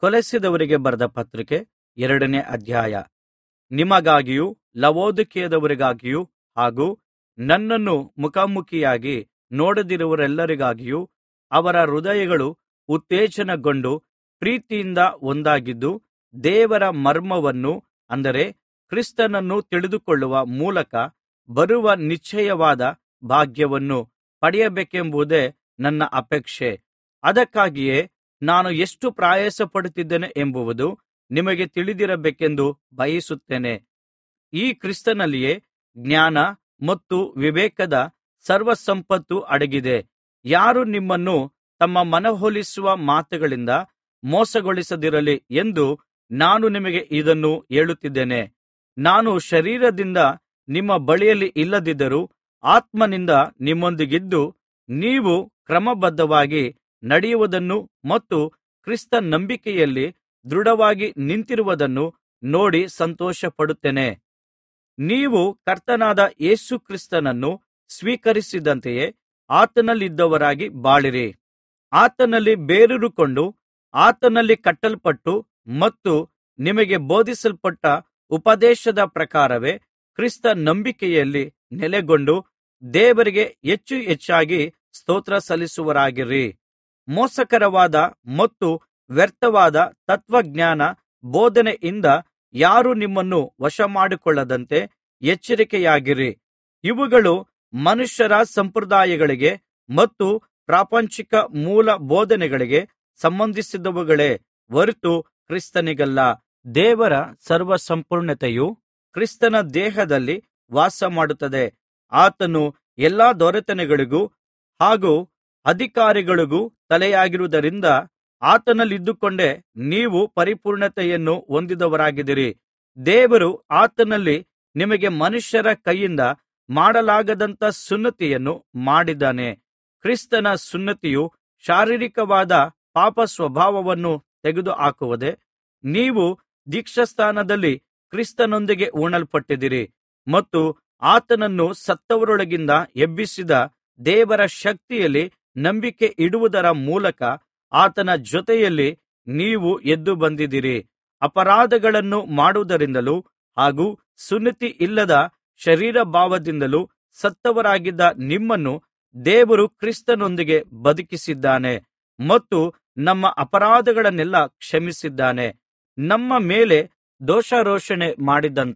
ಕೊಲೊಸ್ಸೆದವರಿಗೆ ಬರೆದ ಪತ್ರಿಕೆ 2ನೇ ಅಧ್ಯಾಯ. ನಿಮಗಾಗಿಯೂ ಲವೊದಿಕೀಯದವರಿಗಾಗಿಯೂ ಹಾಗೂ ನನ್ನನ್ನು ಮುಖಾಮುಖಿಯಾಗಿ ನೋಡದಿರುವವರೆಲ್ಲರಿಗಾಗಿಯೂ ಅವರ ಹೃದಯಗಳು ಉತ್ತೇಜನಗೊಂಡು ಪ್ರೀತಿಯಿಂದ ಒಂದಾಗಿದ್ದು, ದೇವರ ಮರ್ಮವನ್ನು ಅಂದರೆ ಕ್ರಿಸ್ತನನ್ನು ತಿಳಿದುಕೊಳ್ಳುವ ಮೂಲಕ ಬರುವ ನಿಶ್ಚಯವಾದ ಭಾಗ್ಯವನ್ನು ಪಡೆಯಬೇಕೆಂಬುದೇ ನನ್ನ ಅಪೇಕ್ಷೆ. ಅದಕ್ಕಾಗಿಯೇ ನಾನು ಎಷ್ಟು ಪ್ರಯಾಸಪಡುತ್ತಿದ್ದೇನೆ ಎಂಬುದು ನಿಮಗೆ ತಿಳಿದಿರಬೇಕೆಂದು ಬಯಸುತ್ತೇನೆ. ಈ ಕ್ರಿಸ್ತನಲ್ಲಿಯೇ ಜ್ಞಾನ ಮತ್ತು ವಿವೇಕದ ಸರ್ವಸಂಪತ್ತು ಅಡಗಿದೆ. ಯಾರೂ ನಿಮ್ಮನ್ನು ತಮ್ಮ ಮನವೊಲಿಸುವ ಮಾತುಗಳಿಂದ ಮೋಸಗೊಳಿಸದಿರಲಿ ಎಂದು ನಾನು ನಿಮಗೆ ಇದನ್ನು ಹೇಳುತ್ತಿದ್ದೇನೆ. ನಾನು ಶರೀರದಿಂದ ನಿಮ್ಮ ಬಳಿಯಲ್ಲಿ ಇಲ್ಲದಿದ್ದರೂ ಆತ್ಮನಿಂದ ನಿಮ್ಮೊಂದಿಗಿದ್ದು, ನೀವು ಕ್ರಮಬದ್ಧವಾಗಿ ನಡೆಯುವುದನ್ನು ಮತ್ತು ಕ್ರಿಸ್ತ ನಂಬಿಕೆಯಲ್ಲಿ ದೃಢವಾಗಿ ನಿಂತಿರುವುದನ್ನು ನೋಡಿ ಸಂತೋಷಪಡುತ್ತೇನೆ. ನೀವು ಕರ್ತನಾದ ಯೇಸು ಕ್ರಿಸ್ತನನ್ನು ಸ್ವೀಕರಿಸಿದಂತೆಯೇ ಆತನಲ್ಲಿದ್ದವರಾಗಿ ಬಾಳಿರಿ. ಆತನಲ್ಲಿ ಬೇರೂರಿಕೊಂಡು ಆತನಲ್ಲಿ ಕಟ್ಟಲ್ಪಟ್ಟು ಮತ್ತು ನಿಮಗೆ ಬೋಧಿಸಲ್ಪಟ್ಟ ಉಪದೇಶದ ಪ್ರಕಾರವೇ ಕ್ರಿಸ್ತ ನಂಬಿಕೆಯಲ್ಲಿ ನೆಲೆಗೊಂಡು ದೇವರಿಗೆ ಹೆಚ್ಚು ಹೆಚ್ಚಾಗಿ ಸ್ತೋತ್ರ ಸಲ್ಲಿಸುವವರಾಗಿರಿ. ಮೋಸಕರವಾದ ಮತ್ತು ವ್ಯರ್ಥವಾದ ತತ್ವಜ್ಞಾನ ಬೋಧನೆಯಿಂದ ಯಾರೂ ನಿಮ್ಮನ್ನು ವಶಮಾಡಿಕೊಳ್ಳದಂತೆ ಎಚ್ಚರಿಕೆಯಾಗಿರಿ. ಇವುಗಳು ಮನುಷ್ಯರ ಸಂಪ್ರದಾಯಗಳಿಗೆ ಮತ್ತು ಪ್ರಾಪಂಚಿಕ ಮೂಲ ಬೋಧನೆಗಳಿಗೆ ಸಂಬಂಧಿಸಿದವುಗಳೇ ಹೊರತು ಕ್ರಿಸ್ತನಿಗಲ್ಲ. ದೇವರ ಸರ್ವಸಂಪೂರ್ಣತೆಯು ಕ್ರಿಸ್ತನ ದೇಹದಲ್ಲಿ ವಾಸಮಾಡುತ್ತದೆ. ಆತನು ಎಲ್ಲಾ ದೊರೆತನಗಳಿಗೂ ಹಾಗೂ ಅಧಿಕಾರಿಗಳಿಗೂ ತಲೆಯಾಗಿರುವುದರಿಂದ ಆತನಲ್ಲಿದ್ದುಕೊಂಡೇ ನೀವು ಪರಿಪೂರ್ಣತೆಯನ್ನು ಹೊಂದಿದವರಾಗಿದ್ದೀರಿ. ದೇವರು ಆತನಲ್ಲಿ ನಿಮಗೆ ಮನುಷ್ಯರ ಕೈಯಿಂದ ಮಾಡಲಾಗದಂಥ ಸುನ್ನತಿಯನ್ನು ಮಾಡಿದ್ದಾನೆ. ಕ್ರಿಸ್ತನ ಸುನ್ನತಿಯು ಶಾರೀರಿಕವಾದ ಪಾಪ ಸ್ವಭಾವವನ್ನು ತೆಗೆದುಹಾಕುವುದೇ. ನೀವು ದೀಕ್ಷಾಸ್ನಾನದಲ್ಲಿ ಕ್ರಿಸ್ತನೊಂದಿಗೆ ಹೂಣಲ್ಪಟ್ಟಿದ್ದೀರಿ ಮತ್ತು ಆತನನ್ನು ಸತ್ತವರೊಳಗಿಂದ ಎಬ್ಬಿಸಿದ ದೇವರ ಶಕ್ತಿಯಲ್ಲಿ ನಂಬಿಕೆ ಇಡುವುದರ ಮೂಲಕ ಆತನ ಜೊತೆಯಲ್ಲಿ ನೀವು ಎದ್ದು ಬಂದಿದ್ದೀರಿ. ಅಪರಾಧಗಳನ್ನು ಮಾಡುವುದರಿಂದಲೂ ಹಾಗೂ ಸುನ್ನತಿ ಇಲ್ಲದ ಶರೀರಭಾವದಿಂದಲೂ ಸತ್ತವರಾಗಿದ್ದ ನಿಮ್ಮನ್ನು ದೇವರು ಕ್ರಿಸ್ತನೊಂದಿಗೆ ಬದುಕಿಸಿದ್ದಾನೆ ಮತ್ತು ನಮ್ಮ ಅಪರಾಧಗಳನ್ನೆಲ್ಲಾ ಕ್ಷಮಿಸಿದ್ದಾನೆ. ನಮ್ಮ ಮೇಲೆ ದೋಷಾರೋಪಣೆ ಮಾಡಿದಂಥ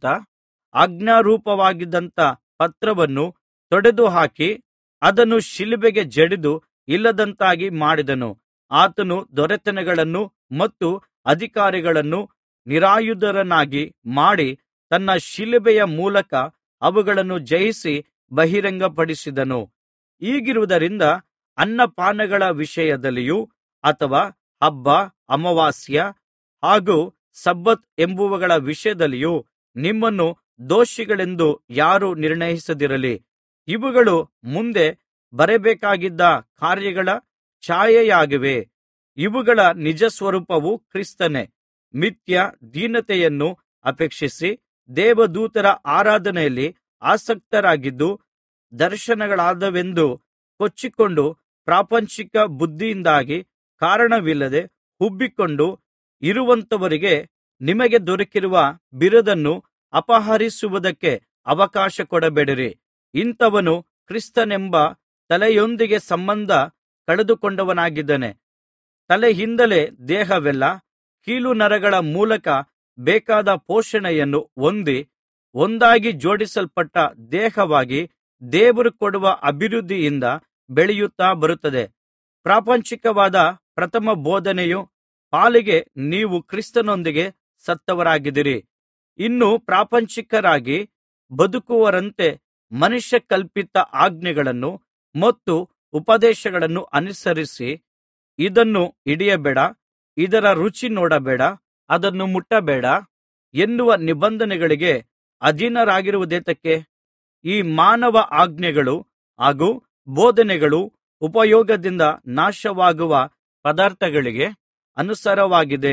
ಆಜ್ಞಾರೂಪವಾಗಿದ್ದಂಥ ಪತ್ರವನ್ನು ತೊಡೆದುಹಾಕಿ ಅದನ್ನು ಶಿಲುಬೆಗೆ ಜಡಿದು ಇಲ್ಲದಂತಾಗಿ ಮಾಡಿದನು. ಆತನು ದೊರೆತನಗಳನ್ನು ಮತ್ತು ಅಧಿಕಾರಿಗಳನ್ನು ನಿರಾಯುಧರನ್ನಾಗಿ ಮಾಡಿ ತನ್ನ ಶಿಲುಬೆಯ ಮೂಲಕ ಅವುಗಳನ್ನು ಜಯಿಸಿ ಬಹಿರಂಗಪಡಿಸಿದನು. ಹೀಗಿರುವುದರಿಂದ ಅನ್ನಪಾನಗಳ ವಿಷಯದಲ್ಲಿಯೂ ಅಥವಾ ಹಬ್ಬ, ಅಮಾವಾಸ್ಯ ಹಾಗೂ ಸಬ್ಬತ್ ಎಂಬುವುಗಳ ವಿಷಯದಲ್ಲಿಯೂ ನಿಮ್ಮನ್ನು ದೋಷಿಗಳೆಂದು ಯಾರೂ ನಿರ್ಣಯಿಸದಿರಲಿ. ಇವುಗಳು ಮುಂದೆ ಬರಬೇಕಾಗಿದ್ದ ಕಾರ್ಯಗಳ ಛಾಯೆಯಾಗಿವೆ. ಇವುಗಳ ನಿಜಸ್ವರೂಪವು ಕ್ರಿಸ್ತನೇ. ಮಿಥ್ಯ ದೀನತೆಯನ್ನು ಅಪೇಕ್ಷಿಸಿ ದೇವದೂತರ ಆರಾಧನೆಯಲ್ಲಿ ಆಸಕ್ತರಾಗಿದ್ದು, ದರ್ಶನಗಳಾದವೆಂದು ಕೊಚ್ಚಿಕೊಂಡು ಪ್ರಾಪಂಚಿಕ ಬುದ್ಧಿಯಿಂದಾಗಿ ಕಾರಣವಿಲ್ಲದೆ ಉಬ್ಬಿಕೊಂಡು ಇರುವಂಥವರಿಗೆ ನಿಮಗೆ ದೊರಕಿರುವ ಬಿರುದನ್ನು ಅಪಹರಿಸುವುದಕ್ಕೆ ಅವಕಾಶ ಕೊಡಬೇಡಿರಿ. ಇಂಥವನು ಕ್ರಿಸ್ತನೆಂಬ ತಲೆಯೊಂದಿಗೆ ಸಂಬಂಧ ಕಳೆದುಕೊಂಡವನಾಗಿದ್ದಾನೆ. ತಲೆಯಿಂದಲೇ ದೇಹವೆಲ್ಲ ಕೀಲುನರಗಳ ಮೂಲಕ ಬೇಕಾದ ಪೋಷಣೆಯನ್ನು ಹೊಂದಿ ಒಂದಾಗಿ ಜೋಡಿಸಲ್ಪಟ್ಟ ದೇಹವಾಗಿ ದೇವರು ಕೊಡುವ ಅಭಿವೃದ್ಧಿಯಿಂದ ಬೆಳೆಯುತ್ತಾ ಬರುತ್ತದೆ. ಪ್ರಾಪಂಚಿಕವಾದ ಪ್ರಥಮ ಬೋಧನೆಯ ಪಾಲಿಗೆ ನೀವು ಕ್ರಿಸ್ತನೊಂದಿಗೆ ಸತ್ತವರಾಗಿದ್ದೀರಿ. ಇನ್ನು ಪ್ರಾಪಂಚಿಕರಾಗಿ ಬದುಕುವವರಂತೆ ಮನುಷ್ಯ ಕಲ್ಪಿತ ಆಜ್ಞೆಗಳನ್ನು ಮತ್ತು ಉಪದೇಶಗಳನ್ನು ಅನುಸರಿಸಿ, ಇದನ್ನು ಹಿಡಿಯಬೇಡ, ಇದರ ರುಚಿ ನೋಡಬೇಡ, ಅದನ್ನು ಮುಟ್ಟಬೇಡ ಎನ್ನುವ ನಿಬಂಧನೆಗಳಿಗೆ ಅಧೀನರಾಗಿರುವುದೇತಕ್ಕೆ? ಈ ಮಾನವ ಆಜ್ಞೆಗಳು ಹಾಗೂ ಬೋಧನೆಗಳು ಉಪಯೋಗದಿಂದ ನಾಶವಾಗುವ ಪದಾರ್ಥಗಳಿಗೆ ಅನುಸಾರವಾಗಿದೆ.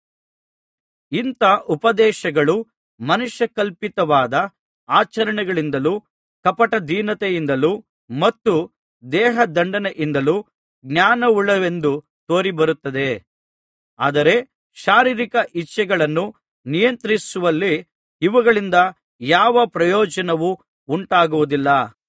ಇಂಥ ಉಪದೇಶಗಳು ಮನುಷ್ಯಕಲ್ಪಿತವಾದ ಆಚರಣೆಗಳಿಂದಲೂ ಕಪಟ ದೀನತೆಯಿಂದಲೂ ಮತ್ತು ದೇಹದಂಡನೆಯಿಂದಲೂ ಜ್ಞಾನವುಳ್ಳವೆಂದು ತೋರಿಬರುತ್ತದೆ. ಆದರೆ ಶಾರೀರಿಕ ಇಚ್ಛೆಗಳನ್ನು ನಿಯಂತ್ರಿಸುವಲ್ಲಿ ಇವುಗಳಿಂದ ಯಾವ ಪ್ರಯೋಜನವೂ ಉಂಟಾಗುವುದಿಲ್ಲ.